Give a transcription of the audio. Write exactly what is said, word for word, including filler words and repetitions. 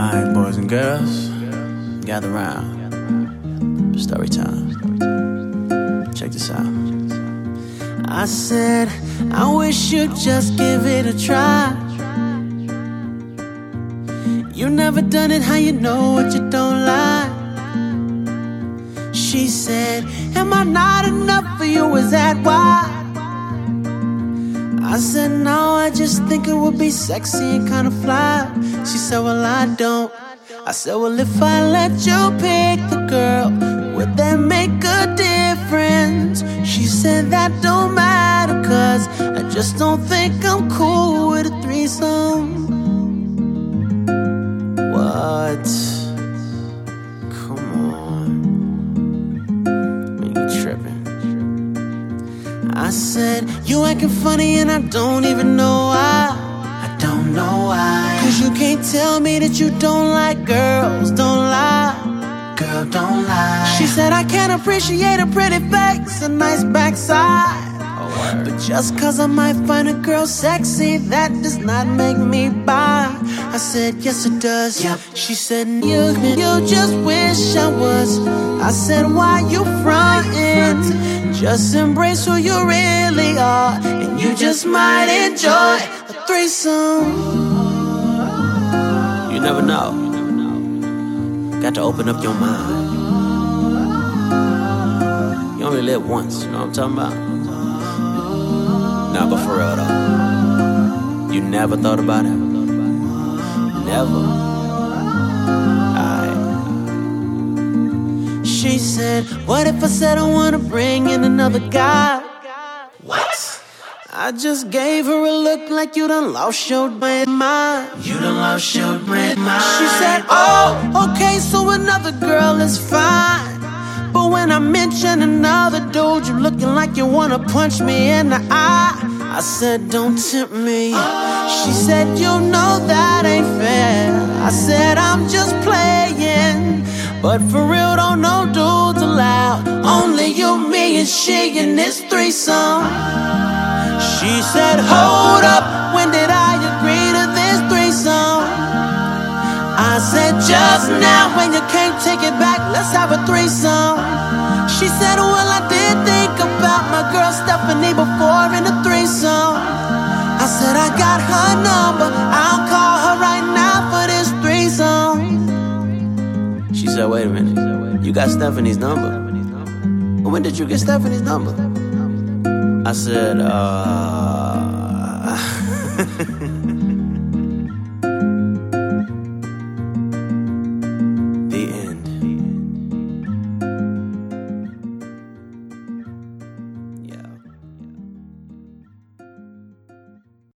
Alright, boys and girls, gather round. Story time. Check this out. I said, I wish you'd just give it a try. You never done it, how you know what you don't like? She said, am I not enough for you, is that why? I said, no, I just think it would be sexy and kinda fly. She said, well, I don't. I said, well, if I let you pick the girl, would that make a difference? She said, that don't matter, cause I just don't think I'm cool with a threesome. What? Come on. Man, you tripping. I said, you acting funny and I don't even know why. I don't know why. Cause you can't tell me that you don't like girls, don't lie. Girl, don't lie. She said, I can't appreciate a pretty face, a nice backside. Oh, but just cause I might find a girl sexy, that does not make me bi. I said, yes it does. Yep. She said, you, you just wish I was. I said, why you frontin'? Just embrace who you really are, and you just might enjoy a threesome. You never know. Got to open up your mind. You only live once, you know what I'm talking about? Nah, but for real though, you never thought about it? Never? Alright. She said, what if I said I wanna bring in another guy? What? I just gave her a look like you done lost your mind. You done lost your mind. She said, oh, okay, so another girl is fine. But when I mention another dude, you looking like you wanna punch me in the eye. I said, don't tempt me. She said, you know that ain't fair. I said, I'm just playing. But for real, don't no dudes allowed. Only you, me, and she in this threesome. She said, hold up, when did I agree to this threesome? I said, just now, when you can't take it back, let's have a threesome. She said, well, I did think about my girl Stephanie before in a threesome. I said, I got her number, I'll call her right now for this threesome. She said, wait a minute, you got Stephanie's number? When did you get Stephanie's number? I said, uh...